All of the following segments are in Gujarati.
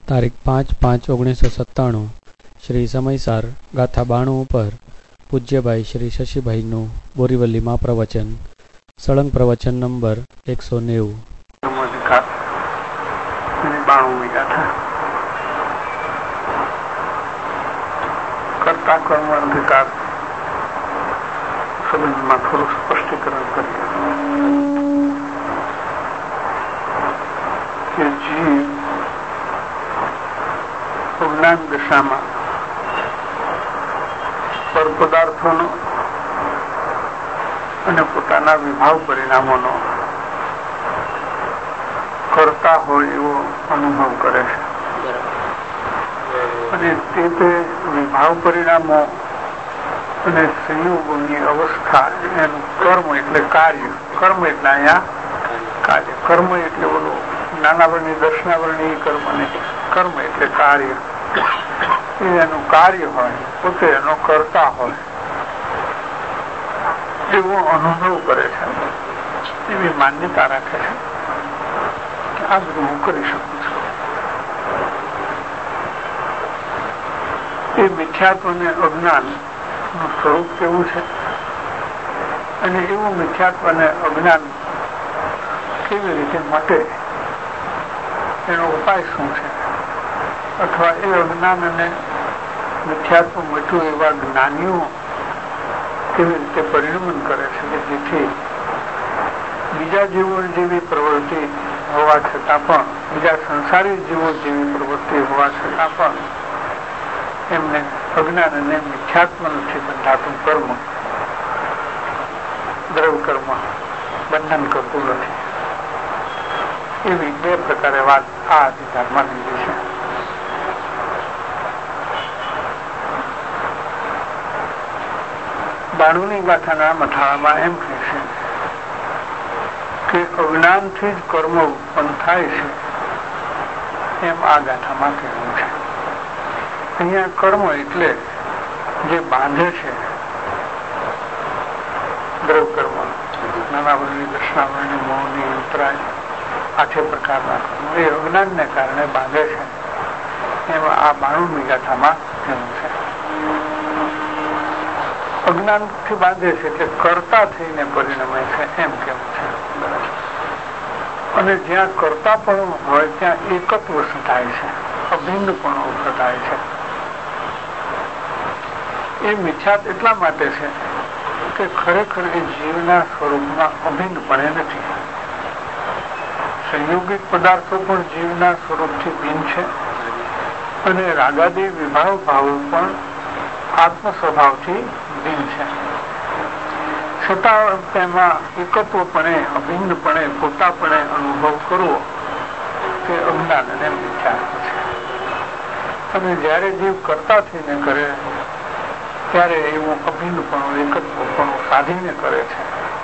તારીખ 5/5/1997 શ્રી સમયસાર ગાથા 92 ઉપર પૂજ્યભાઈ શ્રી શશીભાઈનું બોરીવલીમાં પ્રવચન, સળંગ પ્રવચન નંબર 190. કરતા કર્મ અધિકાર સંબંધમાં થોડું સ્પષ્ટીકરણ કરીએ કે જીવ જ્ઞાન દશામાં પર પદાર્થોનો અને પોતાના વિભાવ પરિણામોનો કરતા હોય એવો અનુભવ કરે છે અને તે વિભાવ પરિણામો અને સંયોગોની અવસ્થા એનું કર્મ એટલે કાર્ય. કર્મ એટલે અહીંયા કાર્ય. કર્મ એટલે ઓલું જ્ઞાનાવરણી દર્શનાવરણી કર્મ નહીં. કર્મ એટલે કાર્ય. એનું કાર્ય હોય, પોતે એનો કરતા હોય એવો અનુભવ કરે છે, એવી માન્યતા રાખે છે કે આ બધું હું કરી શકું છું. એ મિથ્યાત્વ અને અજ્ઞાન નું સ્વરૂપ કેવું છે અને એવું મિથ્યાત્વ અને અજ્ઞાન કેવી રીતે મટે, એનો ઉપાય શું છે, અથવા એ અજ્ઞાન અને મિથ્યાત્વ મટ્યું એવા જ્ઞાનીઓ કેવી રીતે પરિણમન કરે છે કે જેથી બીજા જીવો જેવી પ્રવૃત્તિ હોવા છતાં પણ, બીજા સંસારી જીવો જેવી પ્રવૃત્તિ હોવા છતાં પણ એમને અજ્ઞાન અને મિથ્યાત્વ નથી બંધાતું કર્મ, દ્રવ્ય કર્મ બંધન કરતું નથી. એવી બે પ્રકારે વાત આ અધિકારમાં લીધી છે. બાણુની ગાથાના મથાળામાં એમ કહે છે કે અજ્ઞાનથી જ કર્મ ઉત્પન્ન થાય છે, એમ આ ગાથામાં કહેવું છે. અહીંયા કર્મ એટલે જે બાંધે છે, દ્રવ્ય કર્મ, નાનાવરણી દર્શનાવરણી મોહની અંતરાય 8 પ્રકારના કર્મ એ અજ્ઞાનને કારણે બાંધે છે, એમાં આ 92ની ગાથામાં કહેવું છે. અજ્ઞાનથી બાંધે છે એટલે કરતા થઈને પરિણમે છે એમ કેવું છે. અને જ્યાં કરતા પણ હોય ત્યાં એકત્વ થાય છે, અભિન્ન પણ થાય છે. એ મિથ્યાત એટલા માટે છે કે ખરેખર એ જીવના સ્વરૂપમાં અભિન્નપણે નથી. સંયોગિક પદાર્થો પણ જીવના સ્વરૂપથી ભિન્ન છે અને રાગાદી વિભાવ ભાવો પણ આત્મ સ્વભાવથી ભિન્ન છે. છતાં તેમાં એકત્વપણે, અભિન્નપણે, પોતાપણે અનુભવ કરવો તે અજ્ઞાન અને મિથ્યાત્વ છે. અને જયારે જીવ કરતા થઈને કરે ત્યારે એવું અભિન્નપણું, એકત્વપણું સાધીને કરે છે.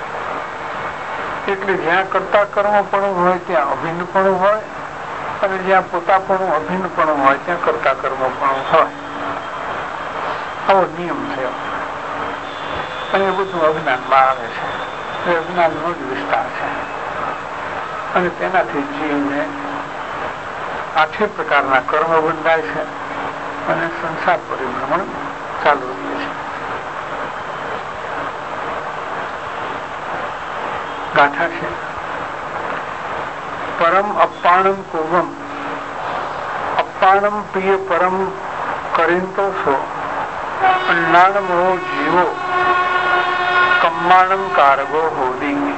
એટલે જ્યાં કરતા કર્મપણું હોય ત્યાં અભિન્નપણું હોય અને જ્યાં પોતાપણું, અભિન્નપણું હોય ત્યાં કરતા કર્મપણું હોય. આવો નિયમ થયો અને એ બધું અજ્ઞાનમાં આવે છે. એ અજ્ઞાનનો જ વિસ્તાર છે અને તેનાથી જીવને 8 પ્રકારના કર્મ બંધાય છે અને સંસાર પરિભ્રમણ ચાલુ રહે છે. ગાથા છે પરમ અપ્પાણમ પૂર્વમ અપ્પાણમ પ્રિય પરમ કરીતો છો અન્નાણમો જીવો કમ્માણમ કારગો હોદી.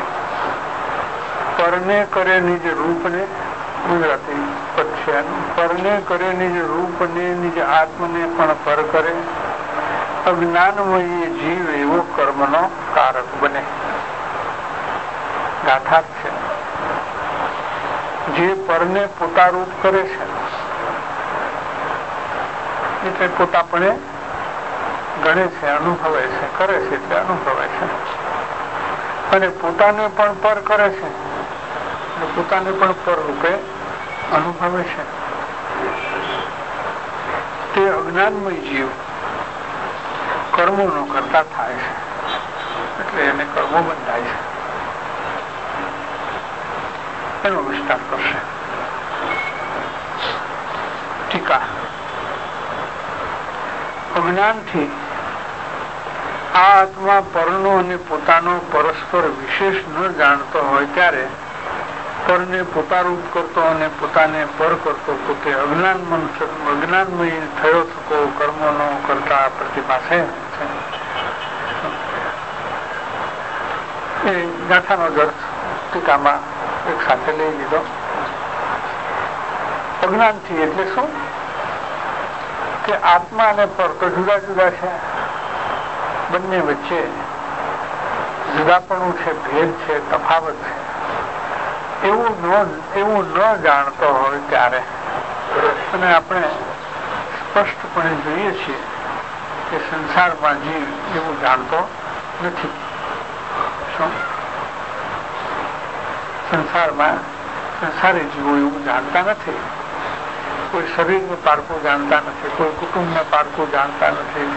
પરને કરે નિજ રૂપને, ગુજરાતી પક્ષ, પરને કરે નિજ રૂપને નિજ આત્મને પણ પર કરે, અજ્ઞાનમય જીવ એવો કર્મનો કારક બને. ગાથા છે જે પરને પોતારૂપ કરે છે એટલે પોતાપણે ગણે છે, અનુભવે છે, કરે છે એટલે અનુભવે છે. અને પોતાને પણ પર કરે છે એટલે પોતાને પણ પર રૂપે અનુભવે છે. તે અજ્ઞાનમય જીવ કર્મોનો કરતા થાય છે એટલે એને કર્મો બંધાય છે. એનો વિસ્તાર કરશે. ટીકા. અજ્ઞાનથી આ આત્મા પરનો અને પોતાનો પરસ્પર વિશેષ ન જાણતો હોય ત્યારે પરને પોતારૂપ કરતો અને પોતાને પર કરતો પોતે અજ્ઞાનમય થયો થકો કર્મોનો કરતા પ્રતિભાસે છે. એ ગાથાનો અર્થ ટીકામાં એક સાથે લઈ લીધો. અજ્ઞાનથી એટલે શું કે આત્મા અને પર તો જુદા જુદા છે, બંને વચ્ચે જુદાપણું છે, ભેદ છે, તફાવત છે. એવું ન જાણતો હોય ત્યારે, અને આપણે સ્પષ્ટપણે જોઈએ છીએ કે સંસારમાં જીવ એવું જાણતો નથી. શું સંસારમાં સંસારી જીવો એવું જાણતા નથી. કોઈ શરીરને પારખું જાણતા નથી, કોઈ કુટુંબને પારખું જાણતા નથી,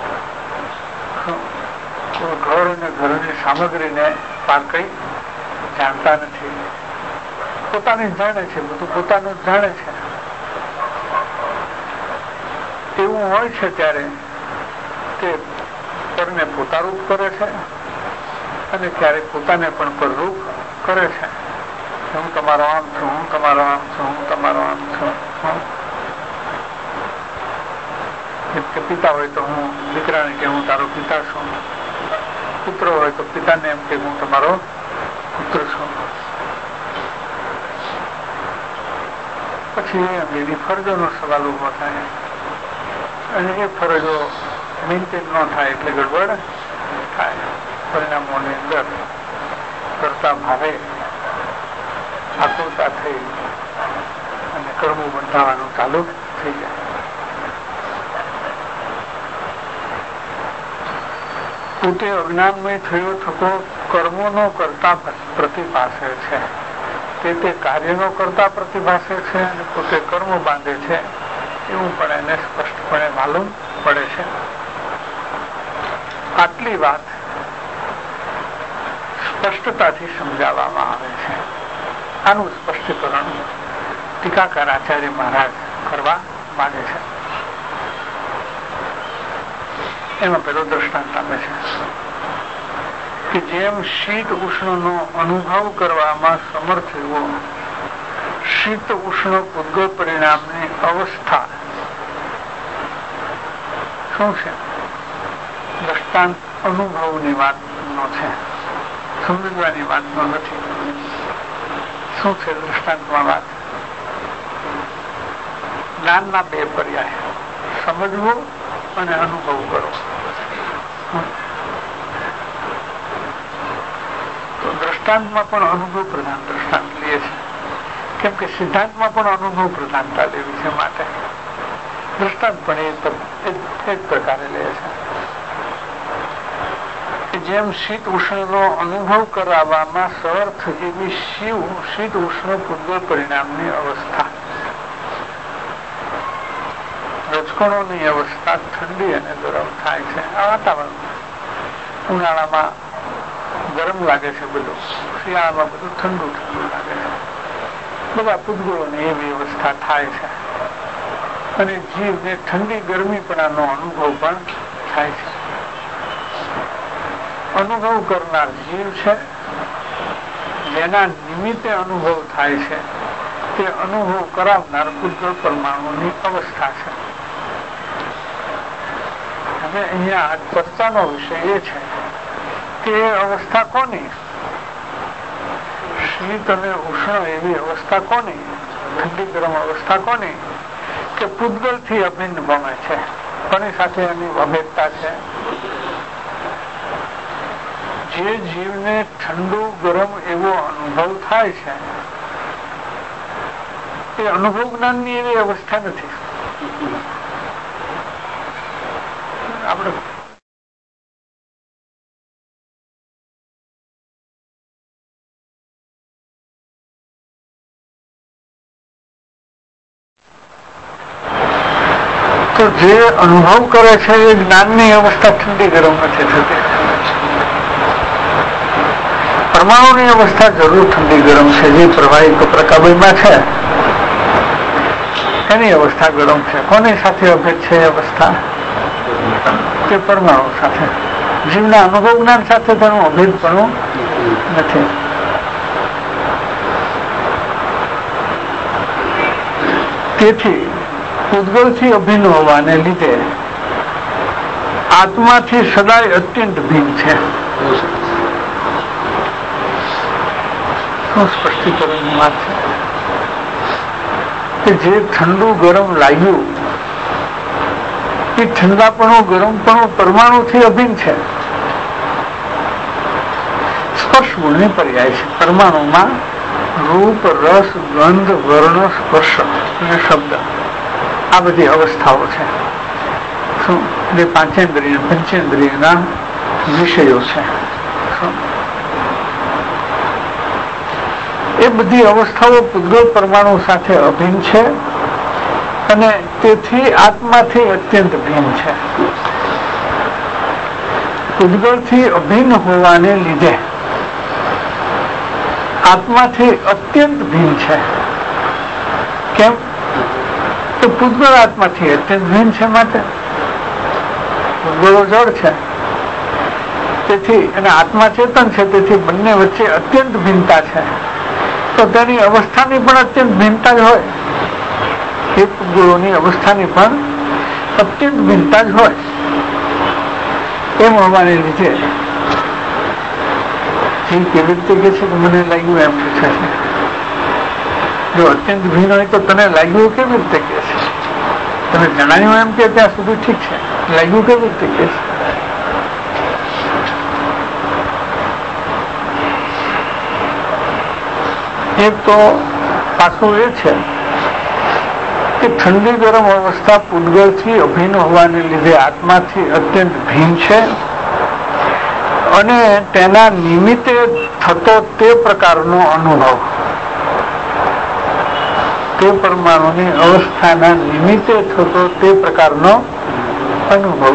કોઈ ઘર અને ઘરની સામગ્રીને પારખી જાણતા નથી. પોતાની જાણે છે, બધું પોતાનું જ જાણે છે. એવું હોય છે ત્યારે તે પરને પોતારૂપ કરે છે અને ક્યારેક પોતાને પણ પરરૂપ કરે છે. હું તમારો આમ છું, હું તમારો આમ છું, હું તમારો આમ છું. પિતા હોય તો હું દીકરાને કે હું તારો પિતા છું, પુત્ર હોય તો પિતાને એમ કે હું તમારો પુત્ર છું. પછી એની ફરજોનો સવાલ ઉભો થાય અને એ ફરજો મેન્ટેન ન થાય એટલે ગડબડ થાય. પરિણામોની અંદર કરતા ભાવે આકુરતા થઈ અને કર્મો બંધાવાનું ચાલુ થઈ જાય. પોતે અજ્ઞાનમય થયો થતો કર્મોનો કરતા પ્રતિભાસે છે. તે કાર્યનો કરતા પ્રતિભાસે છે અને પોતે કર્મ બાંધે છે એવું પણ એને સ્પષ્ટપણે માલુમ પડે છે. આટલી વાત સ્પષ્ટતાથી સમજાવવામાં આવે છે. આનું સ્પષ્ટીકરણ ટીકાકાર આચાર્ય મહારાજ કરવા માંગે છે. એમાં પેલો દ્રષ્ટાંત આપે છે કે જેમ શીત ઉષ્ણનો અનુભવ કરવામાં સમર્થ એવો શીત ઉષ્ણ પૂર્વ પરિણામની અવસ્થા શું છે? દ્રષ્ટાંત અનુભવની વાતનો છે, સમજવાની વાતનો નથી. શું છે દ્રષ્ટાંતમાં વાત? જ્ઞાનના બે પર્યાય, સમજવું અને અનુભવ કરવો. તો દ્રષ્ટાંતમાં પણ અનુભવ પ્રધાન દ્રષ્ટાંત લે છે, કેમ કે સિદ્ધાંતમાં પણ અનુભવ પ્રધાનતા લેવી છે. માટે દ્રષ્ટાંત પણ એ જ પ્રકારે લે છે. જેમ શીત ઉષ્ણનો અનુભવ કરાવવામાં સર્થ એવી શીત ઉષ્ણ પૂર્વ પરિણામની અવસ્થા, રજકણોની અવસ્થા ઠંડી અને ગરમ થાય છે. આ વાતાવરણ ઉનાળામાં ગરમ લાગે છે, બધું શિયાળામાં બધું ઠંડુ ઠંડુ લાગે છે. બધા પૂતગળોની એવી અવસ્થા થાય છે અને જીવને ઠંડી ગરમીપણાનો અનુભવ પણ થાય છે. અનુભવ કરનાર જીવ છે, જેના નિમિત્તે અનુભવ થાય છે, તે અનુભવ કરાવનાર પૂતગળ પરમાણુની અવસ્થા છે. હવે અહીંયા ચર્ચાનો વિષય એ છે કે અવસ્થા કોની? શીત અને ઉષ્ણ એવી અવસ્થા કોની? ઠંડી ગરમ અવસ્થા કોની? કે પૂતગલ થી અભિન્ન બને છે, કોની સાથે એની અભેદતા છે? જે જીવને ઠંડુ ગરમ એવો અનુભવ થાય છે એ અનુભવ જ્ઞાનની એવી અવસ્થા નથી. આપણે તો જે અનુભવ કરે છે એ જ્ઞાનની અવસ્થા ઠંડી ગરમ નથી થતી. પરમાણુની અવસ્થા જરૂર ઠંડી ગરમ છે, જે પ્રવાહી પ્રકાબયમાં છે એની અવસ્થા ગરમ છે. કોની સાથે અભેદ છે એ અવસ્થા? તે પરમાણુ સાથે. જીવના અનુભવ જ્ઞાન સાથે તેનું અભેદપણું નથી. તેથી પૂતગલથી અભિન્ન હોવાને લીધે આત્માથી સદાય અત્યંત ભિન્ન છે. શું સ્પષ્ટીકરણની વાત છે કે જે ઠંડુ ગરમ લાગ્યું એ ઠંડાપણું ગરમપણું પરમાણુથી અભિન્ન છે. સ્પર્શ ગુણની પર્યાય છે. પરમાણુમાં રૂપ, રસ, ગંધ, વર્ણ, સ્પર્શ અને શબ્દ આ બધી અવસ્થાઓ છે. શું એ પાંચેન્દ્રિય પંચેન્દ્રિયના વિષયો છે. એ બધી અવસ્થાઓ પૂતગલ પરમાણુ સાથે અભિન્ન છે અને તેથી આત્માથી અત્યંત ભિન્ન છે. પૂતગલથી અભિન્ન હોવાને લીધે આત્માથી અત્યંત ભિન્ન છે. કેમ? તો પૂતગલ આત્માથી અત્યંત ભિન્ન છે. માટે પૂતગલો જળ છે તેથી અને આત્મા ચેતન છે, તેથી બંને વચ્ચે અત્યંત ભિન્નતા છે. તો તેની અવસ્થાની પણ અત્યંત ભિન્નતા જ હોય. એ પૂતગલોની અવસ્થાની પણ અત્યંત ભિન્નતા જ હોય. એમ હોવાને લીધે કેવી રીતે કે છે કે મને લાગ્યું એમ પૂછે છે. જો અત્યંત ભિન્ન હોય તો તને લાગ્યું કેવી રીતે કે છે? તમે જણાવ્યું એમ કે ત્યાં સુધી ઠીક છે, લાગ્યું કેવી રીતે કે છે? એક તો પાછું એ છે કે ઠંડી ગરમ અવસ્થા પૂતગલથી અભિન્ન હોવાને લીધે આત્માથી અત્યંત ભિન્ન છે અને તેના નિમિત્તે થતો તે પ્રકારનો અનુભવ, તે પરમાણુની અવસ્થાના નિમિત્તે થતો તે પ્રકારનો અનુભવ,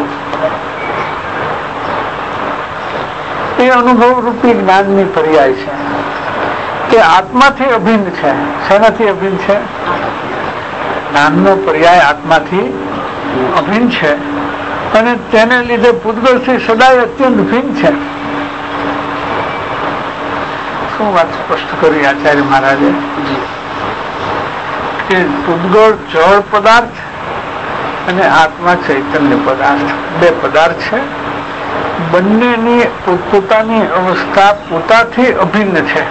એ અનુભવ રૂપી જ્ઞાનની પર્યાય છે કે આત્માથી અભિન્ન છે. શેનાથી અભિન્ન છે? જ્ઞાનનો પર્યાય આત્માથી અભિન્ન છે અને તેને લીધે પૂતગલથી સદાય અત્યંત ભિન્ન છે. શું વાત સ્પષ્ટ કરી આચાર્ય મહારાજે કે પૂતગળ જળ પદાર્થ અને આત્મા ચૈતન્ય પદાર્થ, બે પદાર્થ છે. બંનેની પોતપોતાની અવસ્થા પોતાથી અભિન્ન છે.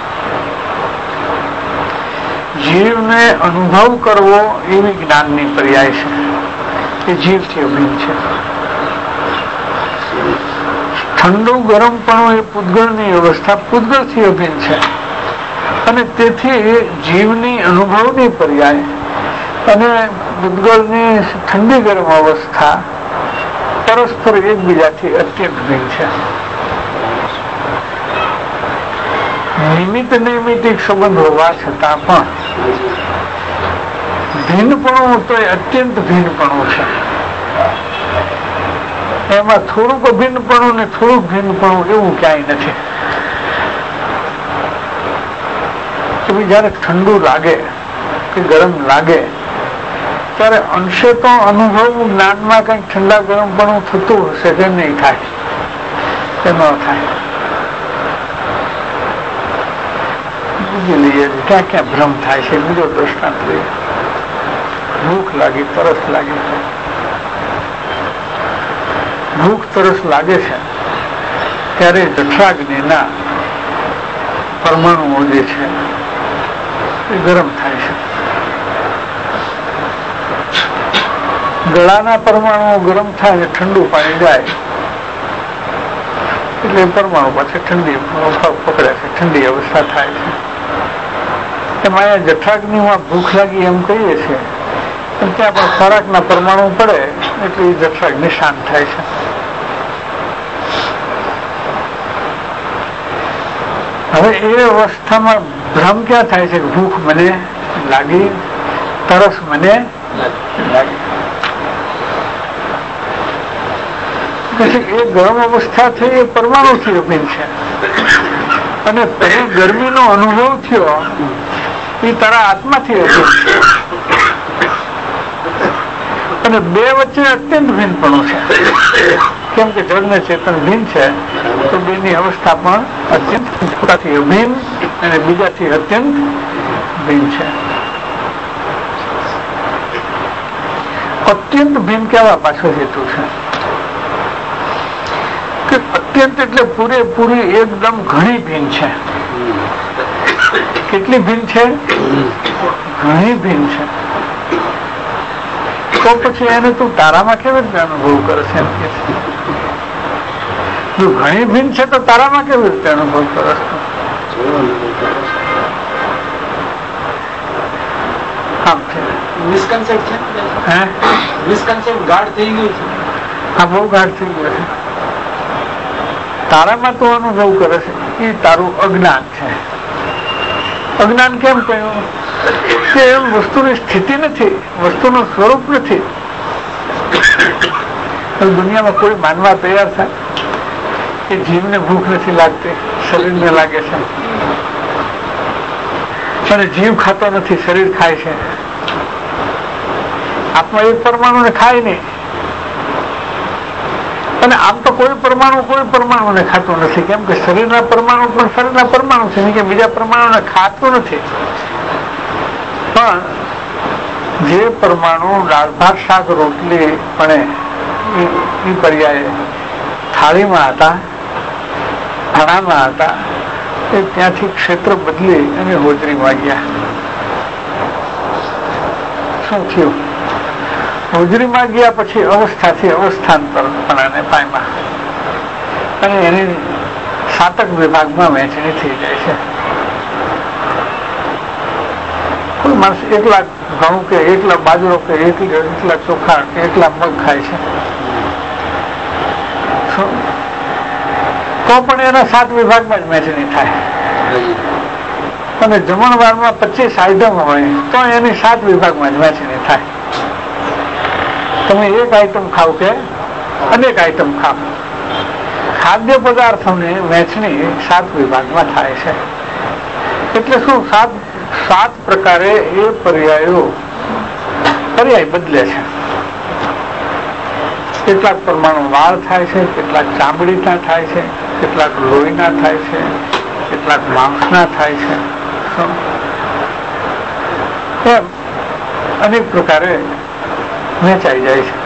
જીવને અનુભવ કરવો એવી જ્ઞાનની પર્યાય છે કે જીવથી અભિન્ન છે. ઠંડુ ગરમપણું એ પૂતગલની અવસ્થા પૂતગલથી અભિન્ન છે અને તેથી જીવની અનુભવની પર્યાય અને પૂતગલની ઠંડી ગરમ અવસ્થા પરસ્પર એકબીજાથી અત્યંત ભિન્ન છે. નિમિત્ત નૈમિતિક સંબંધ હોવા છતાં પણ ભિન્નપણું તો એ અત્યંત ભિન્નપણું છે. એમાં થોડુંક અભિન્નપણું ને થોડુંક ભિન્નપણું એવું ક્યાંય નથી. જયારે ઠંડુ લાગે કે ગરમ લાગે ત્યારે અંશે તો અનુભવ જ્ઞાનમાં કઈક ઠંડા ગરમપણું થતું હશે કે નહીં થાય? કે ન થાય? બીજી લઈએ ક્યાં ક્યાં ભ્રમ થાય છે. બીજો દ્રષ્ટાંત લઈએ. ભૂખ લાગી, તરસ લાગી. ભૂખ તરસ લાગે છે ત્યારે જઠરાગ્નિના પરમાણુઓ જે છે એ ગરમ થાય છે. ગળાના પરમાણુઓ ગરમ થાય ને ઠંડુ પાણી જાય એટલે પરમાણુ પાછળ ઠંડી પકડે છે, ઠંડી અવસ્થા થાય છે. એમાં અહીંયા જઠરાગ્નિમાં ભૂખ લાગી એમ કહીએ છીએ પણ ત્યાં પણ ખોરાકના પરમાણુ પડે એટલે એ જઠરાગ્નિ શાંત થાય છે. હવે એ અવસ્થામાં ભ્રમ ક્યાં થાય છે? ભૂખ મને લાગી, તરસ મને લાગી. પછી એ ગરમ અવસ્થા થઈ એ પરમાણુથી અભિન્ન છે અને પહેલી ગરમીનો અનુભવ થયો એ તારા આત્માથી અભિન્ન છે. અને બે વચ્ચે અત્યંત ભિન્નપણું છે. કેમ કે જળ ને ચેતન ભિન્ન છે, તો બેની અવસ્થા પણ અત્યંત અભિન્ન અને બીજાથી અત્યંત ભિન્ન છે. અત્યંત ભિન્ન કેવા પાછો હેતુ છે કે અત્યંત એટલે પૂરેપૂરી એકદમ ઘણી ભિન્ન છે. કેટલી ભિન્ન છે? ઘણી ભિન્ન છે. તો પછી એને તું તારામાં કેવી રીતે અનુભવ કરે છે? એમ કે જો ઘણી ભિન્ન છે તો તારામાં કેવી રીતે અનુભવ કરે છે? મિસકન્સેપ્ટ છે. હે મિસકન્સેપ્ટ ગાઢ થઈ ગયું છે. હા, બહુ ગાઢ થઈ ગયું છે. તારામાં તું અનુભવ કરે છે એ તારું અજ્ઞાન છે. અજ્ઞાન કેમ કહ્યું? કે એમ વસ્તુની સ્થિતિ નથી, વસ્તુનું સ્વરૂપ નથી. દુનિયામાં કોઈ માનવા તૈયાર થાય કે જીવને ભૂખ નથી લાગતી, શરીરને લાગે છે, અને જીવ ખાતો નથી, શરીર ખાય છે. આત્મા એક પરમાણુને ખાય નહીં, અને આમ તો કોઈ પરમાણુને ખાતું નથી. કેમ કે શરીરના પરમાણુ પણ શરીરના પરમાણુ છે, કે બીજા પરમાણુને ખાતું નથી. પણ જે પરમાણુ દાળ ભાત શાક રોટલી પણ એ પર્યાય થાળીમાં હતા, ભાણામાં હતા, એ ત્યાંથી ક્ષેત્ર બદલી અને હોજરીમાં ગયા. શું થયું? હોજરીમાં ગયા પછી અવસ્થાથી અવસ્થાંતરપણાને પામ્યા અને એની સાતક વિભાગમાં વહેંચણી થઈ જાય છે. કોઈ માણસ એકલા ઘઉં કે એકલા બાજરો કે એકલા ચોખા કે એકલા મગ ખાય છે તો પણ એના 7 વિભાગમાં જ વહેંચણી થાય. અને જમણવારમાં 25 આઈટમ હોય તો એની 7 વિભાગમાં જ વહેંચણી થાય. તમે એક આઈટમ ખાવ કે અનેક આઈટમ ખાવ, ખાદ્ય પદાર્થોની વહેંચણી 7 વિભાગમાં થાય છે. એટલે શું? 7 પ્રકારે એ પર્યાય બદલે છે. કેટલાક પરમાણુ વાળ થાય છે, કેટલાક ચામડીના થાય છે, કેટલાક લોહીના થાય છે, કેટલાક માંસના થાય છે. એમ અનેક પ્રકારે વહેંચાઈ જાય છે.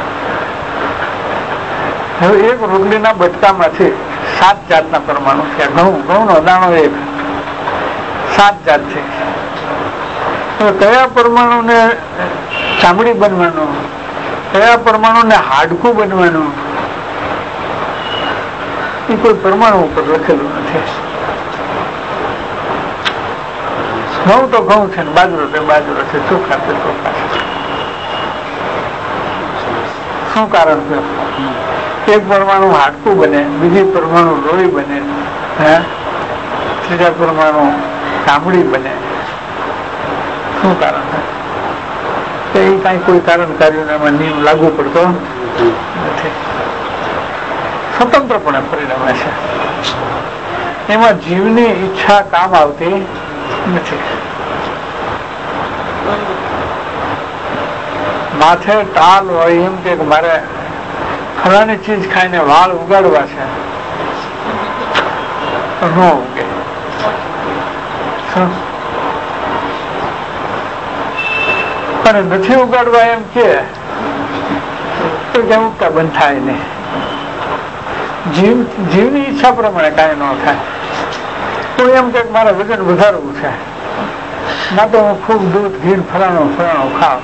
હવે એક રોટલીના બટકામાંથી 7 જાતના પરમાણુ થયા. ઘઉંનો દાણો એક, 7 જાત થઈ. હવે કયા પરમાણુને ચામડી બનવાનું, કયા પરમાણુને હાડકું બનવાનું, એ કોઈ પરમાણુ ઉપર લખેલું નથી. ઘઉં તો ઘઉં છે, બાજરો તે બાજરો છે, ચોખા તે ચોખા છે. શું કારણ છે? એક પરમાણુ હાડકું બને, બીજી પરમાણુ લોહી બને, ત્રીજા પરમાણુ ચામડી બને. શું કારણ છે? એ કઈ કોઈ કારણ કાર્યોને એમાં નિયમ લાગુ પડતો નથી, સ્વતંત્રપણે પરિણમે છે. એમાં જીવની ઈચ્છા કામ આવતી નથી. માથે ટાલ હોય એમ કે મારે ફલાણી ચીજ ખાઈને વાળ ઉગાડવા છે, ન ઉગે. અને નથી ઉગાડવા એમ કે ઉગતા બંધ થાય નહીં. જીવની ઈચ્છા પ્રમાણે કાંઈ ન થાય. કોઈ એમ કે મારે વજન વધારવું છે, ના તો હું ખૂબ દૂધ ઘી ફલાણું ખાવ,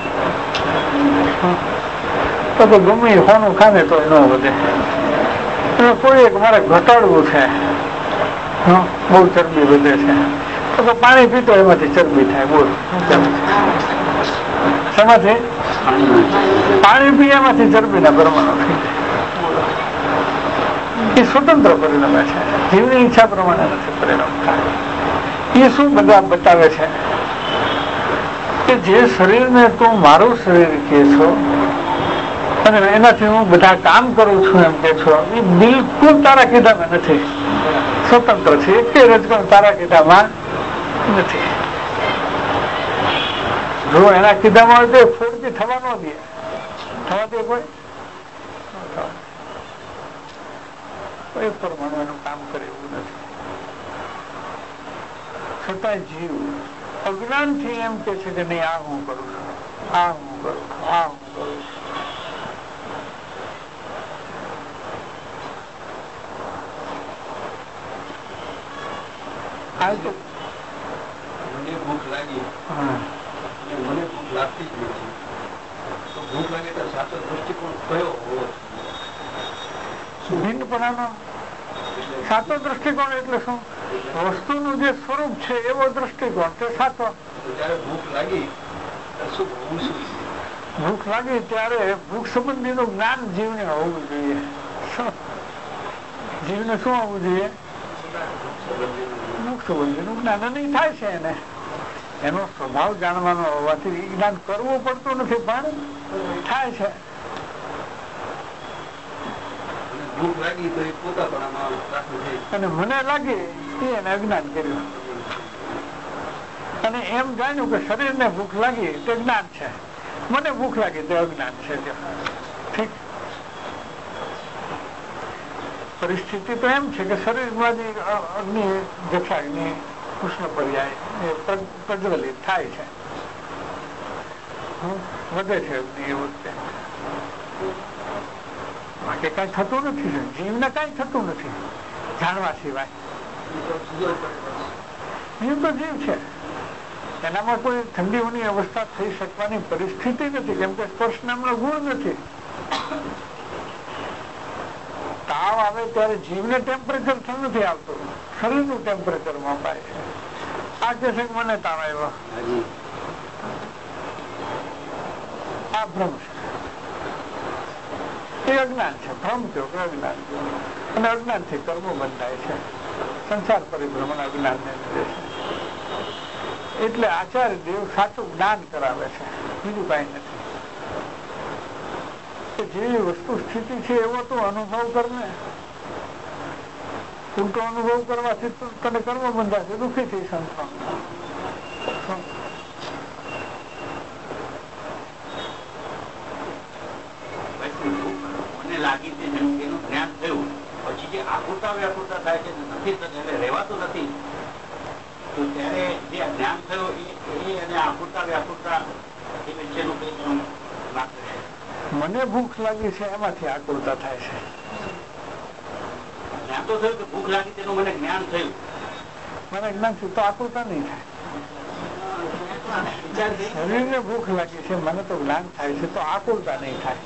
તો ગમે હોનું ખાને તો ન વધે. કોઈ એક મારે ઘટાડવું છે, બહુ ચરબી વધે છે, તો પાણી પીતો એમાંથી ચરબી થાય. બોલ શેમાંથી? પાણી પીવામાંથી ચરબીના પરમાણુ થઈ જાય. એ સ્વતંત્ર પરિણમે છે, જીવની ઈચ્છા પ્રમાણે નથી પરિણમતા. એ શું બધા બતાવે છે કે જે શરીરને તું મારું શરીર કે છો અને એનાથી હું બધા કામ કરું છું એમ કે છો, એ બિલકુલ તારા કીધામાં નથી. સ્વતંત્ર છે, એક રજકણ તારા કીધામાં નથી. જો એના કીધામાં હોય તો ફોડથી થવા ન દે, થવા દે કોઈ પરમાણુ એનું કામ કરે એવું નથી. છતાં જીવ અજ્ઞાન થી એમ કે છે કે નહીં, આ હું કરું છું, આ હું કરું છું, આ હું કરું છું. મને ભૂખ લાગી, મને ભૂખ લાગતી જ નથી, તો ભૂખ લાગે તો સાચો દ્રષ્ટિકોણ કયો હોવો? ભિન્નપણાનો સાચો દ્રષ્ટિકોણ એટલે શું? વસ્તુનું જે સ્વરૂપ છે એવો દ્રષ્ટિકોણ તે સાચો. જયારે ભૂખ લાગી શું હોવું? શું ભૂખ લાગી ત્યારે ભૂખ સંબંધીનું જ્ઞાન જીવને હોવું જોઈએ. જીવને શું હોવું જોઈએ? ભૂખ સંબંધીનું જ્ઞાન નહીં થાય છે એને. એનો સ્વભાવ જાણવાનો હોવાથી જ્ઞાન કરવું પડતું નથી પણ થાય છે. ભૂખ લાગી તો એ પોતાપણામાં રાખવું છે, અને મને લાગી એને અજ્ઞાન કર્યું. અને એમ જાણ્યું કે શરીરને ભૂખ લાગી તે જ્ઞાન છે, મને ભૂખ લાગી તે અજ્ઞાન છે. ઠીક. પરિસ્થિતિ તો એમ છે કે શરીરમાંથી અગ્નિ જક્ષાગ્નિ ઉષ્ણ પર્યાય પ્રજ્વલિત થાય છે, વધે છે અગ્નિ એ વખતે. બાકી કઈ થતું નથી. જીવને કઈ થતું નથી જાણવા સિવાય. જીવ તો જીવ છે, એનામાં કોઈ ઠંડીઓની અવસ્થા થઈ શકવાની પરિસ્થિતિ નથી, કેમ કે સ્પર્શ નામનો ગુણ નથી. તાવ આવે ત્યારે જીવને ટેમ્પરેચર નથી આવતું, શરીરનું ટેમ્પરેચર મપાય છે. આ કે છે મને તાવ આવ્યો, આ ભ્રમ છે, એ અજ્ઞાન છે. ભ્રમ થયો કે અજ્ઞાન, અને અજ્ઞાન થી કર્મો બંધાય છે. સંસાર પરિભ્રમણ અજ્ઞાન ને લીધે છે. એટલે આચાર્ય દેવ સાચું જ્ઞાન કરાવે છે, બીજું કઈ નથી. જેવી વસ્તુ સ્થિતિ છે એવો તો અનુભવ કરને. ઉલટો અનુભવ કરવાથી તને કર્મ બંધાશે, દુઃખી થઈ સંતો. મને લાગી એનું જ્ઞાન થયું પછી જે આકુરતા વ્યાકુરતા થાય છે નથી રહેવાતું નથી, તો ત્યારે જે જ્ઞાન થયું એ અને આકુરતા વ્યાકુરતા એ વચ્ચેનું કઈ વાત છે. મને ભૂખ લાગી છે એમાંથી આકુરતા થાય છે. જ્ઞાન તો થયું કે ભૂખ લાગી તેનું મને જ્ઞાન થયું, મને જ્ઞાન થયું તો આકુરતા નહીં થાય. શરીરને ભૂખ લાગી છે, મને તો જ્ઞાન થાય છે તો આકુરતા નહીં થાય.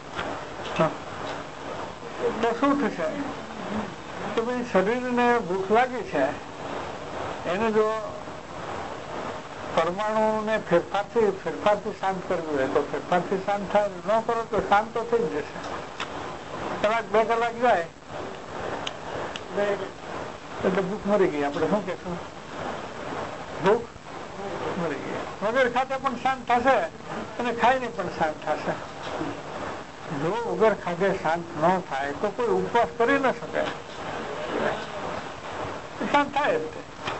તો શું થશે કે ભાઈ શરીરને ભૂખ લાગી છે, એને જો પરમાણુ ને ફેરફારથી શાંત કરવું હોય તો ફેરફારથી શાંત થાય, ન કરો તો શાંત તો થઈ જ જશે. કલાક 2 કલાક જાય એટલે ભૂખ મરી ગઈ. આપણે શું કહેશું? ભૂખ મરી ગઈ. વગર ખાતે પણ શાંત થશે અને ખાઈને પણ શાંત થશે. જો વગર ખાધે શાંત ન થાય તો કોઈ ઉપવાસ કરી ન શકે, શાંત થાય જ.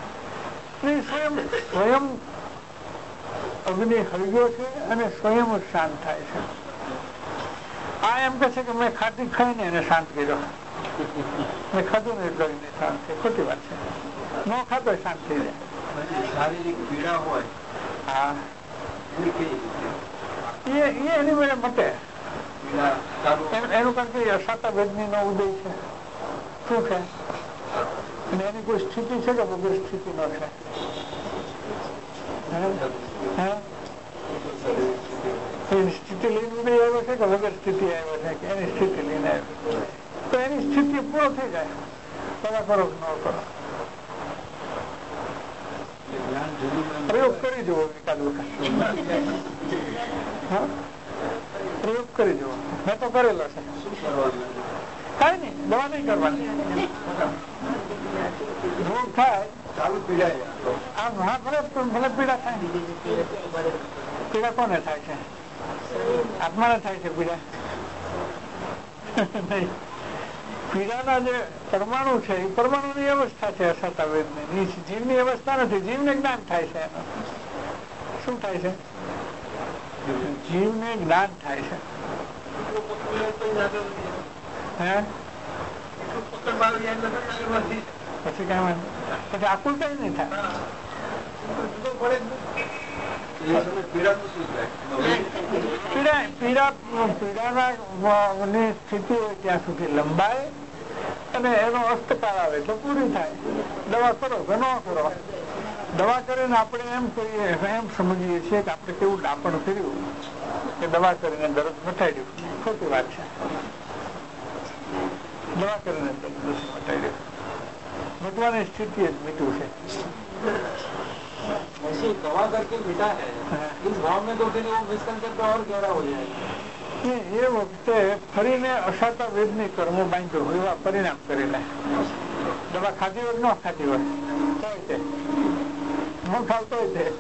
સ્વયં અગ્નિ હળગ્યો છે અને સ્વયં શાંત થાય છે. આ એમ કે છે કે મેં ખાઈને એને શાંત કર્યો, મેં ખાધું ને કરીને શાંત છે. ખોટી વાત છે. ન ખાતો શાંત થઈ જાય. શારીરિક પીડા હોય હા, એની મેળે મટે. એનું કારણ કે અસાતા વેદની નો ઉદય છે. શું છે? અને એની કોઈ સ્થિતિ છે કે વગર સ્થિતિ નો છે? એની સ્થિતિ લઈને ઉદય આવ્યો છે કે વગર સ્થિતિ આવ્યો છે કે એની સ્થિતિ લઈને આવ્યો? તો એની સ્થિતિ પૂરો થઈ જાય. તમે કરો ન કરો, પ્રયોગ કરી જુઓ એકાદ વખત. પ્રયોગ કરી જુઓ. મેં તો કરેલો છે. કઈ નઈ, દવા નહીં કરવાની. રોગ થાય ચાલુ પીડા, આમ હા ભલે પીડા થાય. પીડા કોને થાય છે? આત્માને થાય છે પીડા. નહીં, પીડાના જે પરમાણુ છે એ પરમાણુની અવસ્થા છે. અસતા વેદની જીવની અવસ્થા નથી. જીવને જ્ઞાન થાય છે. એનું શું થાય છે? જીવને જ્ઞાન થાય છે. પછી કઈ વાંધો પછી આકુલતા નહીં થાય. પીડાની સ્થિતિ હોય ત્યાં સુધી લંબાય અને એનો અસ્તકાળ આવે તો પૂરી થાય. દવા કરો કે ન કરો, દવા કરીને આપણે એમ કહીએ એમ સમજીએ છીએ કે આપણે કેવું ડાપણ કર્યું કે દવા કરીને દર્દ મટાડ્યું. ખોટી વાત છે. દવા કરીને દર્દ મટાડ્યું, મટવાની સ્થિતિ જ મીઠું છે. दवा करके मिटा है, इस भाव में तो फिर वो मिसकंसेप्ट और गहरा हो जाएगा. એ વખતે ફરીને અસાતા વેદની કર્મો બાંધ્યો હોય એવા પરિણામ કરી લે. દવા ખાધી હોય ન ખાધી હોય તો ન ખાવતો હોય તે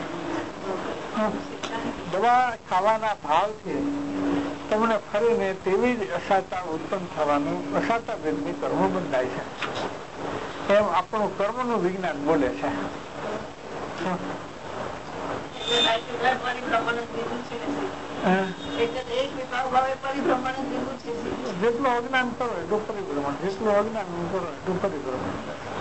દવા ખાવાના ભાવથી તમને ફરીને તેવી જ અસાતા ઉત્પન્ન થવાનું અસાતા વેદની કર્મો બંધાય છે. એમ આપણું કર્મનું વિજ્ઞાન બોલે છે. જેટલું અજ્ઞાન કરો એટલું પરિભ્રમણ, જેટલું અજ્ઞાન કરો એટલું પરિભ્રમણ.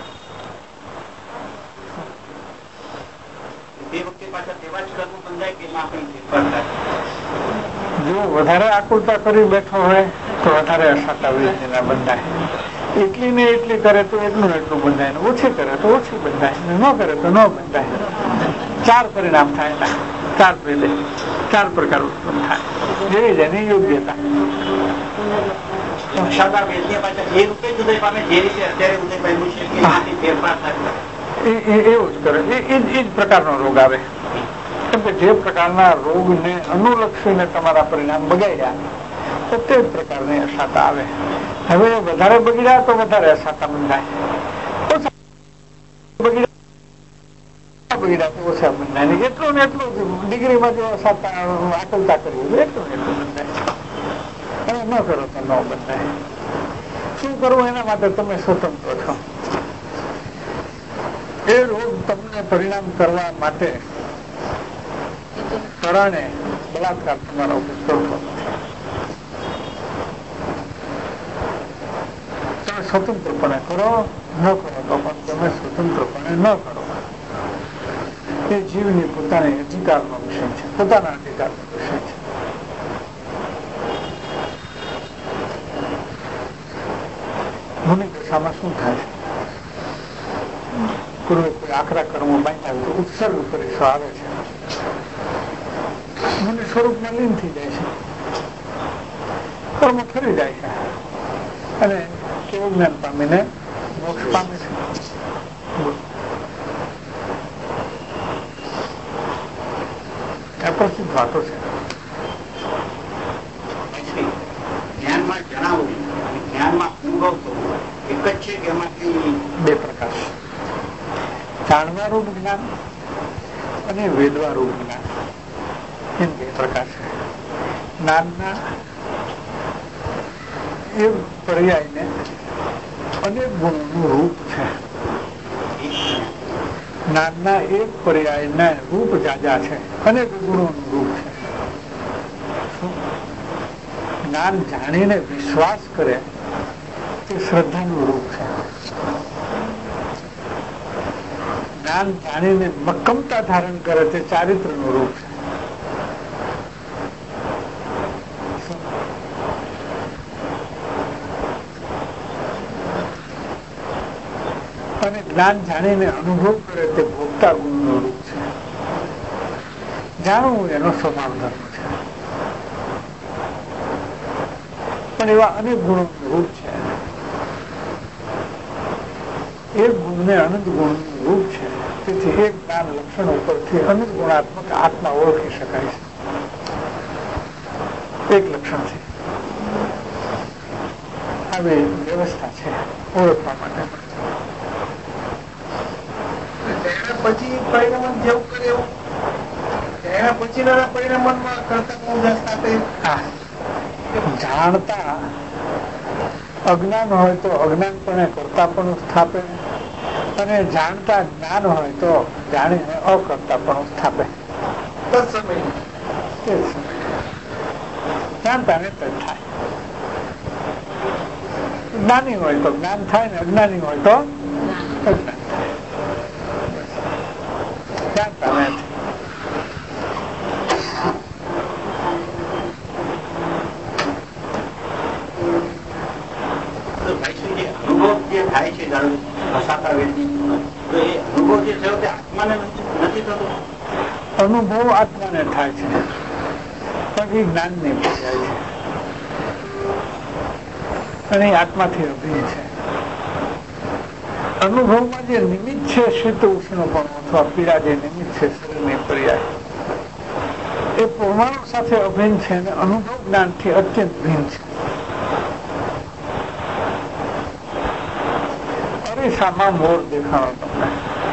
જો વધારે આકુલતા કરી બેઠો હોય તો વધારે અસાતા વેદના બંધાય. એટલી ને એટલી કરે તો એટલું એટલું બંધાય, ઓછી કરે તો ઓછી બંધાય, ન કરે તો ન બંધાય. 4 પરિણામ થાય એના, 4 પેલે 4 પ્રકાર ઉત્પન્ન થાય. જેવી જેની યોગ્યતા. એવું જ કરે, એ જ પ્રકારનો રોગ આવે. કેમ કે જે પ્રકારના રોગને અનુલક્ષીને તમારા પરિણામ બગાડ્યા તો તે જ પ્રકારની અસાતા આવે. હવે વધારે બગડ્યા તો વધારે અસાતા બંધાય, બગડ્યા તો ઓછા બંધાય. એટલું ને એટલું ડિગ્રીમાં જો અસાતા આકલતા કરવી એટલું ને એટલું બંધાય. અને ન કરો તો ન બંધાય. શું કરવું એના માટે તમે સ્વતંત્ર છો. એ રોગ તમને પરિણામ કરવા માટે કરણે બળાત્કાર તમારા ઉપર કરતો તમે સ્વતંત્રપણે કરો, ન કરો તો પણ તમે સ્વતંત્રપણે ન કરો. એ જીવની પોતાની અધિકારનો વિષય છે, પોતાના અધિકારનો વિષય છે. મુનિ દશામાં શું થાય છે? પૂર્વે કોઈ આકરા કર્મો બાંધ્યા તો ઉત્સર્ગ પરિસો આવે છે. મુનિ સ્વરૂપમાં લીન થઈ જાય છે, કર્મ ફરી જાય છે અને કેવું જ્ઞાન પામીને મોક્ષ પામે છે. આ પ્રસિદ્ધ વાતો છે. જ્ઞાનમાં જણાવવું, જ્ઞાનમાં અનુભવ થવું એક જ છે કે એમાંથી 2 પ્રકાર છે. જાણવારૂપ જ્ઞાન અને વેદવારૂપ જ્ઞાન, એમ 2 પ્રકાર છે. જ્ઞાનના એ પર્યાયને અનેક ગુણોનું રૂપ છે. જ્ઞાનના એક પર્યાયના રૂપ જાજા છે, અનેક ગુણોનું રૂપ છે. જ્ઞાન જાણીને વિશ્વાસ કરે તે શ્રદ્ધાનું રૂપ છે. જ્ઞાન જાણીને મક્કમતા ધારણ કરે તે ચારિત્રનું રૂપ છે. અને જ્ઞાન જાણીને અનુભવ કરે તે ભોગતા ગુણનું રૂપ છે. જાણવું એનો સ્વભાવ ધર્મ છે. પણ એવા અનેક ગુણોનું રૂપ છે. એક ગુણને અનંત ગુણનું રૂપ છે. તેથી એક જ્ઞાન લક્ષણ ઉપરથી અનંત ગુણાત્મક આત્મા ઓળખી શકાય છે. એક લક્ષણ છે. આવી વ્યવસ્થા છે ઓળખવા માટે. પછી પરિણામ જેવું કરે એવું એના પછીના પરિણામમાં કરતા જાણતા અજ્ઞાન હોય તો અજ્ઞાનપણે કરતા પણ સ્થાપે, અને જાણતા જ્ઞાન હોય તો જાણીને અકર્તા પણ સ્થાપે. તે જ સમય જાણતા ને તો થાય. જ્ઞાની હોય તો જ્ઞાન થાય ને અજ્ઞાની હોય તો અજ્ઞાન થાય. જાણતા નથી. અનુભવ જે થાય છે હસાતા વ્યક્તિ, તો એ અનુભવ જે થયો તે આત્માને નથી થતો. અનુભવ આત્માને થાય છે પણ એ જ્ઞાન ને જાય છે અને એ આત્માથી અભિન્ન છે. અનુભવમાં જે નિમિત્ત છે શીત ઉષ્ણ પણ અથવા પીડા જે નિમિત્ત છે શરીરની પર્યાય એ પરમાણુ સાથે અભિન્ન છે અને અનુભવ જ્ઞાનથી અત્યંત ભિન્ન છે. અરીસામાં મોર દેખાણો તમને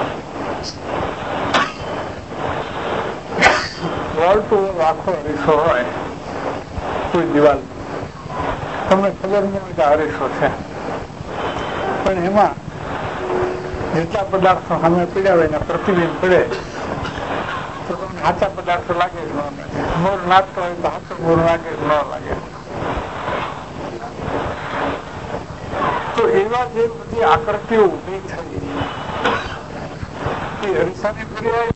વોલ ટુ વોલ આખો અરીસો હોય કોઈ દિવાલ તમને ખબર ન હોય કે અરીસો છે પણ એમાં જેટલા પદાર્થો સામે પીડ્યા હોય એના પ્રતિબિંબ પડે તો તમને સાચા પદાર્થો લાગે જ ન લાગે. મોર નાચતો હોય તો સાચો મોર લાગે ન લાગે. તો એવા જે બધી આકૃતિઓ ઉભી થઈ એ અરીસાની પર્યાય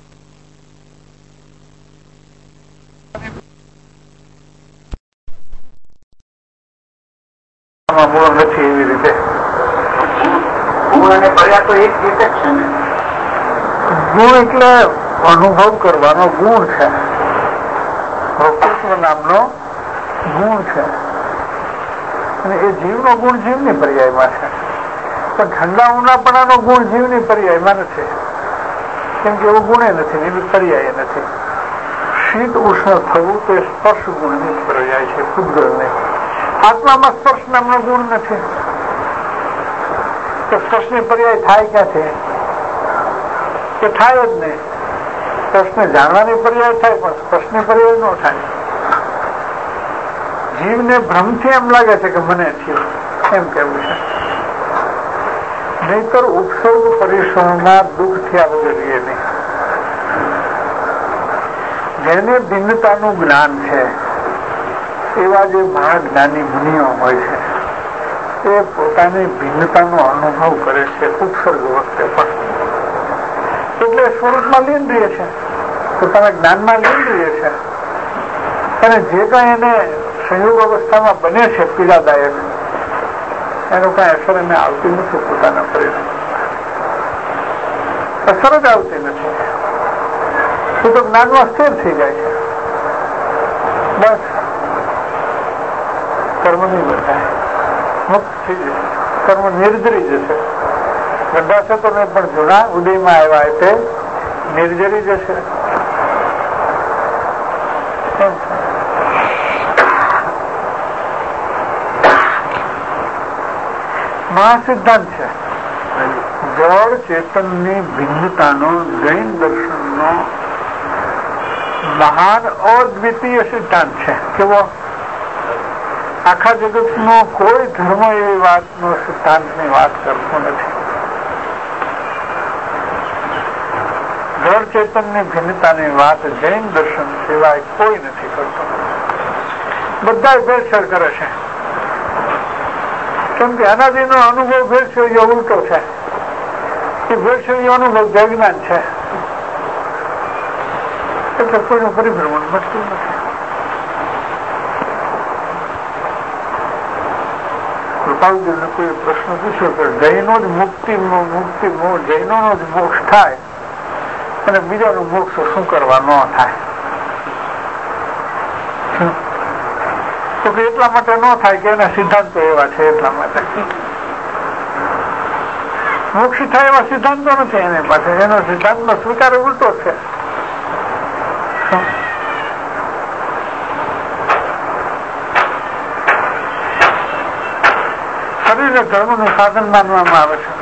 નથી. એવી રીતે ગુણ અને પર્યા તો એક જ છે ને. ગુણ એટલે અનુભવ કરવાનો ગુણ છે. ભોક્તૃત્વ નામનો ગુણ છે અને એ જીવનો ગુણ જીવની પર્યાયમાં છે પણ ઠંડા ઉનાપણાનો ગુણ જીવની પર્યાયમાં નથી કેમ કે એવો ગુણે નથી એવી પર્યાય નથી. શીત ઉષ્ણ થવું તો એ સ્પર્શ ગુણની પર્યાય છે પૂતગલને. આત્મામાં સ્પર્શ નામનો ગુણ નથી તો સ્પર્શની પર્યાય થાય ક્યાંથી? તો થાય જ નહીં. સ્પર્શને જાણવાની પર્યાય થાય પણ સ્પર્શની પર્યાય ન થાય. જીવને ભ્રમથી એમ લાગે છે કે મને થયું એમ કેવું છે. નહીતર ઉપસર્ગ પરિશ્રમમાં દુઃખ થયા વગર નહીં. જેને ભિન્નતાનું જ્ઞાન છે એવા જે મહાજ્ઞાની મુનિઓ હોય છે એ પોતાની ભિન્નતાનો અનુભવ કરે છે ઉપસર્ગ વખતે પણ. એટલે સ્વરૂપમાં લીન રહે છે, પોતાના જ્ઞાનમાં લીન રહે છે અને જે કઈ એને સંયોગ અવસ્થામાં બને છે પીડાદાયક એનું કઈ અસર એને આવતી નથી. પોતાના પરિણામ અસર જ આવતી નથી. એ તો જ્ઞાનમાં સ્થિર થઈ જાય છે. બસ કર્મ નહીં બંધાય, મુક્ત થઈ જશે, કર્મ નિર્જરી જશે. બંધાશે તો નહીં પણ જૂના ઉદયમાં આવ્યા તે નિર્જરી જશે. મહાસિદ્ધાંત છે. જળ ચેતનની ભિન્નતાનો જૈન દર્શનનો મહાન અદ્વિતીય સિદ્ધાંત છે. કેવો? આખા જગતનો કોઈ ધર્મ એવી વાતનો સિદ્ધાંતની વાત કરતો નથી. જળ ચેતનની ભિન્નતાની વાત જૈન દર્શન સિવાય કોઈ નથી કરતો. બધા ભેળસેળ કરે છે કેમ કે અનાદિનો અનુભવ ભેળસેળીઓ ઉલટો છે. એ ભેળસેળીઓ અનુભવ જૈજ્ઞાન છે એટલે કોઈનું પરિભ્રમણ બચતું નથી. કૃપાલજીને કોઈ પ્રશ્ન પૂછ્યો કે જૈનો જ જૈનોનો જ મોક્ષ થાય અને બીજાનું મોક્ષ શું કરવા ન થાય? તો કે એટલા માટે ન થાય કે એના સિદ્ધાંતો એવા છે. એટલા માટે મોક્ષ થાય એવા સિદ્ધાંતો નથી એની પાસે. એનો સિદ્ધાંતનો સ્વીકાર ઉલટો છે. શરીરને ધર્મનું સાધન માનવામાં આવે છે.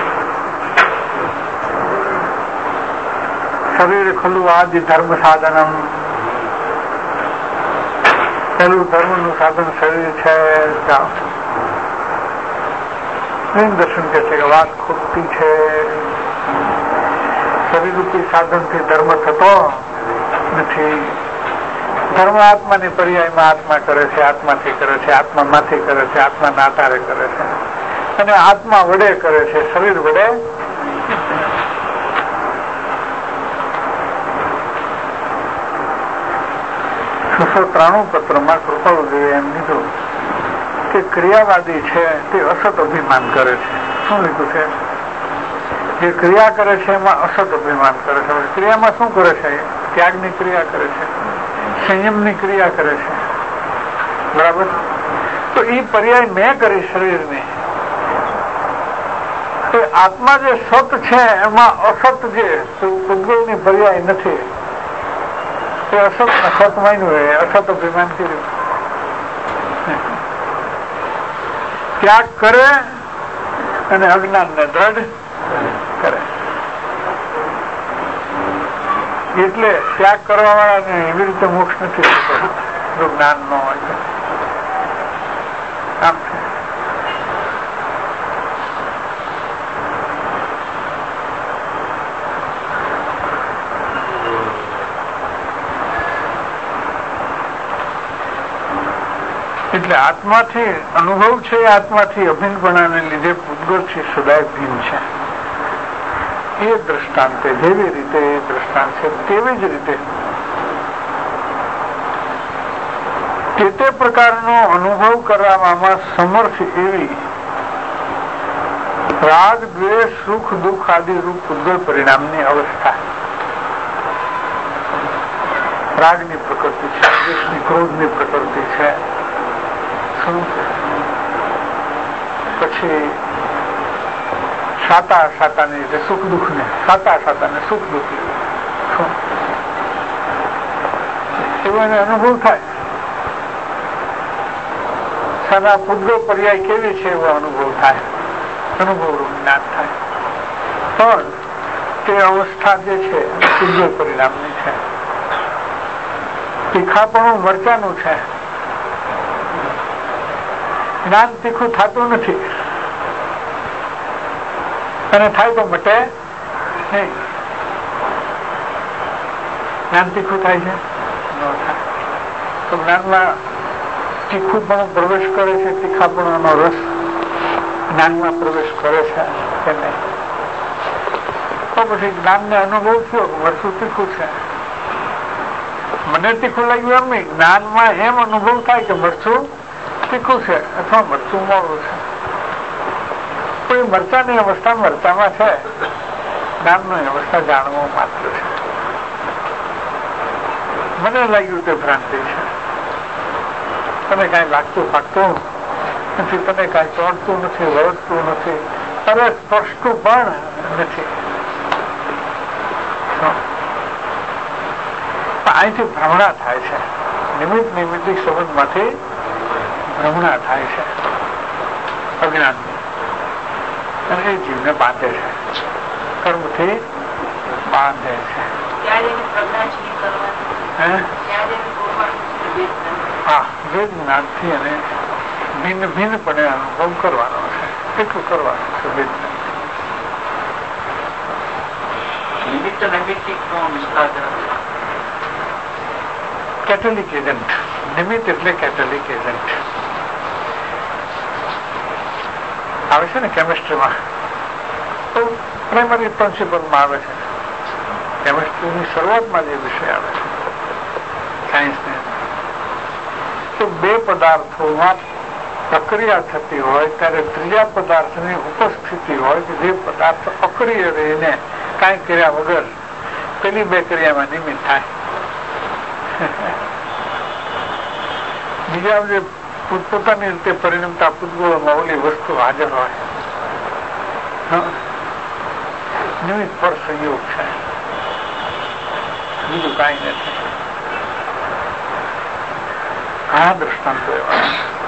શરીર ખુલ્લું આદિ ધર્મ સાધનમ. પેલું ધર્મનું સાધન શરીર છે. દર્શન કે છે કે વાત ખોટી છે. શરીર રૂપી સાધન થી ધર્મ થતો નથી. ધર્માત્માની પર્યાયમાં આત્મા કરે છે, આત્માથી કરે છે, આત્મામાંથી કરે છે, આત્માના આધારે કરે છે, અને આત્મા વડે કરે છે, શરીર વડે. 693 પત્રમાં કૃપાળુદેવે એમ લીધું કે ક્રિયાવાદી છે તે અસત અભિમાન કરે છે. શું લીધું છે? જે ક્રિયા કરે છે એમાં અસત અભિમાન કરે છે. ક્રિયામાં શું કરે છે? ત્યાગની ક્રિયા કરે છે, સંયમની ક્રિયા કરે છે. બરાબર? તો એ પર્યાય મેં કરી શરીરની. આત્મા જે સત છે એમાં અસત જે પૂતગલની પર્યાય નથી. એ અસત અસત માન્યું, અસત અભિમાન કર્યું. ત્યાગ કરે અને અજ્ઞાન ને દ્રઢ કરે. એટલે ત્યાગ કરવા વાળાને એવી રીતે મોક્ષ નથી થતો જો જ્ઞાન ન હોય. આમ છે. એટલે આત્માથી અનુભવ છે, આત્માથી અભિન્નપણાને લીધે પૂતગલથી સદાય ભિન્ન છે. એ દ્રષ્ટાંતે જેવી રીતે એ દ્રષ્ટાંત છે તેવી જ રીતે તે પ્રકારનો અનુભવ કરવામાં સમર્થ એવી રાગ, દ્વેષ, સુખ, દુઃખ આદિ રૂપ પૂતગલ પરિણામની અવસ્થા. રાગની પ્રકૃતિ છે, દ્વેષની, ક્રોધની પ્રકૃતિ છે, પછી સાતાની રીતે સુખ દુઃખ ને સાતાને સુખ દુઃખ એવો એને અનુભવ થાય. સારા પૂતગલ પર્યાય કેવી છે એવો અનુભવ થાય, અનુભવ રૂપ જ્ઞાન થાય. પણ તે અવસ્થા જે છે પૂતગલ પરિણામની છે. તીખાપણું મરચાનું છે. જ્ઞાન તીખું થતું નથી, અને થાય તો મટે નહીં. જ્ઞાન તીખું થાય છે, ન થાય. તો જ્ઞાનમાં તીખું પણ પ્રવેશ કરે છે, તીખાપણનો રસ જ્ઞાનમાં પ્રવેશ કરે છે કે નહીં. તો પછી જ્ઞાનને અનુભવ થયો મરચું તીખું છે. મને તીખું લાગ્યું એમ નહીં, જ્ઞાનમાં એમ અનુભવ થાય કે મરચું તીખું છે અથવા મરચું મોડું છે. કોઈ મરચાની અવસ્થા મરચામાં છે, જ્ઞાનની અવસ્થા જાણવું માત્ર છે. મને લાગ્યું તે ભ્રાંતિ છે. તને કઈ લાગતું ફાગતું નથી, તને કઈ ચોંટતું નથી, વળગતું નથી, અરે સ્પર્શતું પણ નથી. અહીંથી ભ્રમણા થાય છે. નિમિત્તિક સંબંધમાંથી ભ્રમણા થાય છે અજ્ઞાન, અને એ જીવને બાંધે છે, કર્મથી બાંધે છે. હા, વેદ જ્ઞાનથી અને ભિન્નપણે અનુભવ કરવાનો છે. એટલું કરવાનું છે વેદ. Catholic agent. નિમિત્ત એટલે કેથોલિક એજન્ટ આવે છે ને કેમિસ્ટ્રીમાં. તો પ્રાઇમરી પ્રિન્સિપલમાં આવે છે. કેમિસ્ટ્રીની શરૂઆતમાં જે વિષય આવે છે સાયન્સને, તો બે પદાર્થોમાં પ્રક્રિયા થતી હોય ત્યારે ત્રીજા પદાર્થની ઉપસ્થિતિ હોય કે જે પદાર્થ અક્રિય રહીને કાંઈ કર્યા વગર પેલી બે ક્રિયામાં નિમિત્ત થાય. બીજા જે પોતાની રીતે પરિણમતા પૂતગલોમાં ઓલી વસ્તુ હાજર હોય, નિમિત્ત પર સંયોગ છે, બીજું કઈ નથી. ઘણા દ્રષ્ટાંતો એવા.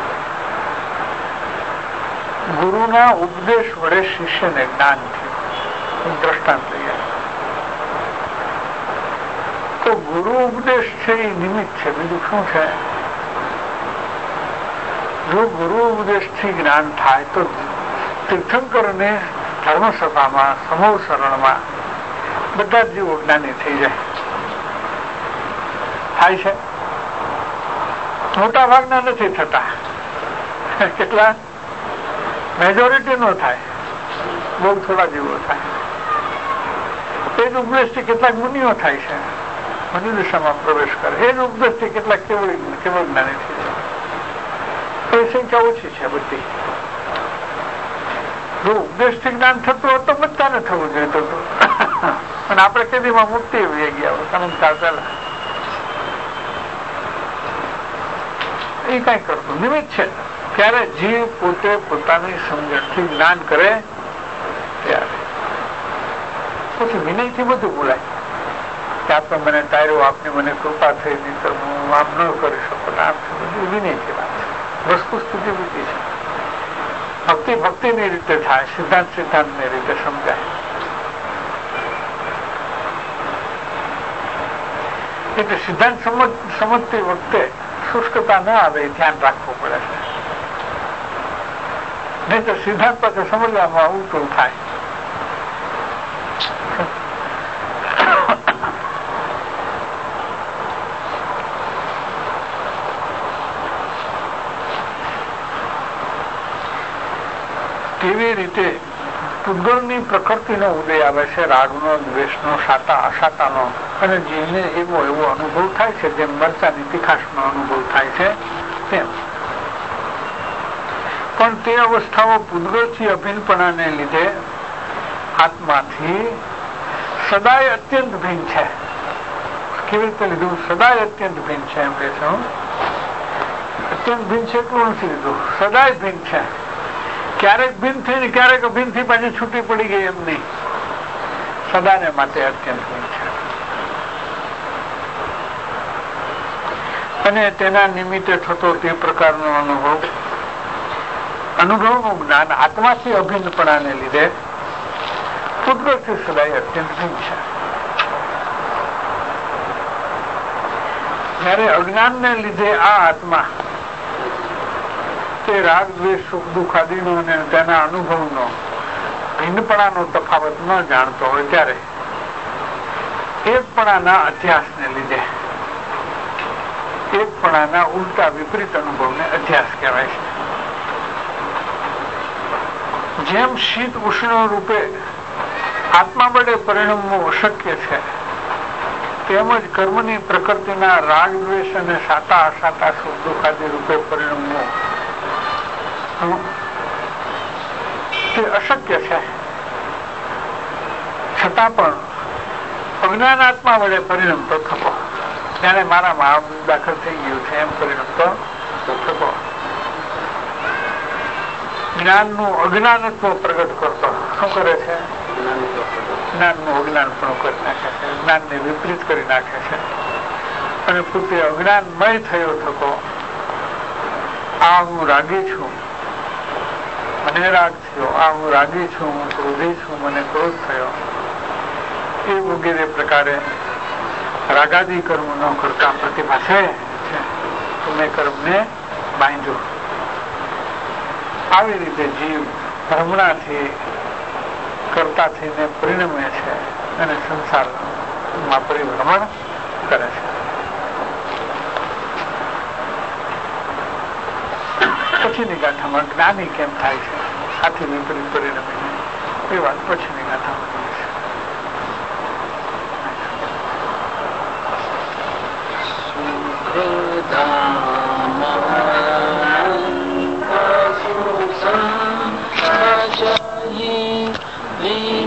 ગુરુના ઉપદેશ વડે શિષ્યને જ્ઞાન થયું. દ્રષ્ટાંત લઈએ તો ગુરુ ઉપદેશ છે એ નિમિત્ત છે, બીજું શું છે? જો ગુરુ ઉપદેશ થી જ્ઞાન થાય તો તીર્થંકરને ધર્મસભામાં સમૂહ શરણમાં બધા જ જીવો જ્ઞાની થઈ જાય. થાય છે મોટા ભાગના નથી થતા. કેટલા? મેજોરિટી નો થાય, બહુ થોડા જીવો થાય. એ જ ઉપદેશથી કેટલાક મુનિઓ થાય છે, મનુ દિશામાં પ્રવેશ કરે. એ જ ઉપદેશથી કેટલાક કેવળ જ્ઞાની થઈ જાય. એ સંખ્યા ઓછી છે બધી. જો ઉપદેશથી જ્ઞાન થતું હોત તો બધાને થવું જોઈએ. અને આપણે કેદીમાં મુક્તિ એવી ગયા અનંત કાળ પહેલા. એ કઈ કરતું નિમિત્ત છે. ત્યારે જીવ પોતે પોતાની સમજણથી જ્ઞાન કરે ત્યારે પછી વિનયથી બધું બોલાય કે આપે મને તાર્યો, આપની મને કૃપા થઈ, નહીં તો હું આમ ન કરી શકું. આમ બધી વિનયથી વાત છે. વસ્તુ સ્થિતિ બીજી છે. ભક્તિ ભક્તિની રીતે થાય, સિદ્ધાંત સિદ્ધાંતની રીતે સમજાય. એટલે સિદ્ધાંત સમજતી વખતે શુષ્કતા ન આવે એ ધ્યાન રાખવું પડે છે. નહીં તો સિદ્ધાંત પાસે સમજવામાં ઉલટું થાય. કેવી રીતે પૂતગળની પ્રકૃતિનો ઉદય આવે છે, રાગનો, દ્વેષનો, સાતા અસાતાનો, અને જીવને એવો અનુભવ થાય છે, જેમ મરચાની તીખાશનો અનુભવ થાય છે તેમ. પણ તે અવસ્થાઓ પૂતગળથી અભિન્નપણાને લીધે આત્માથી સદાય અત્યંત ભિન્ન છે. કેવી રીતે લીધું? સદાય અત્યંત ભિન્ન છે એમ કે છે. અત્યંત ભિન્ન છે એટલું નથી લીધું, સદાય ભિન્ન છે. ક્યારેક ભિન્ન થઈને ક્યારેક અભિન્ન થી પાછી છૂટી પડી ગઈ એમ નહીં, સદાને માટે અત્યંત ભિન્ન છે. અને તેના નિમિત્તે થતો તે પ્રકારનો અનુભવનું જ્ઞાન આત્માથી અભિન્નપણાને લીધે પૂતગળથી સદાય અત્યંત ભિન્ન છે. જયારે અજ્ઞાનને લીધે આ આત્મા તે રાગ, દ્વેષ, સુખ, દુઃખ આદિનો અને તેના અનુભવનો ભિન્નપણાનો તફાવત ન જાણતો હોય ત્યારે એકપણાના અધ્યાસને લીધે એકપણાના ઉલટા વિપરીત અનુભવને અધ્યાસ કહેવાય છે. જેમ શીત ઉષ્ણ રૂપે આત્મા વડે પરિણમવું અશક્ય છે, તેમજ કર્મની પ્રકૃતિના રાગ, દ્વેષ અને સાતા અસાતા સુખ દુઃખ આદિ રૂપે પરિણમવું તે અશક્ય છે. છતાં પણ અજ્ઞાન આત્મા વડે પરિણમતો થકો, જાણે મારામાં દાખલ થઈ ગયું છે એમ પરિણમતો થકો. જ્ઞાનનું અજ્ઞાનત્વ પ્રગટ કરતો શું કરે છે? જ્ઞાનનું અજ્ઞાન પણ કરી નાખે છે, જ્ઞાનને વિપરીત કરી નાખે છે. અને પોતે અજ્ઞાનમય થયો થકો. આ હું રાગી છું, મને રાગ થયો. આ હું રાગી છું, હું ક્રોધી છું, મને ક્રોધ થયો. એ વગેરે પ્રકારે રાગાદી કર્મ ન કરતા પ્રતિભા છે તો મેં કર્મને બાંધ્યું. આવી રીતે જીવ ભ્રમણાથી કરતા થઈને પરિણમે છે અને સંસારમાં પરિભ્રમણ કરે છે. પછીની ગાથામાં જ્ઞાની કેમ થાય છે, આથી વિપરીત પરિણમે, એ વાત પછીની ગાથામાં છે.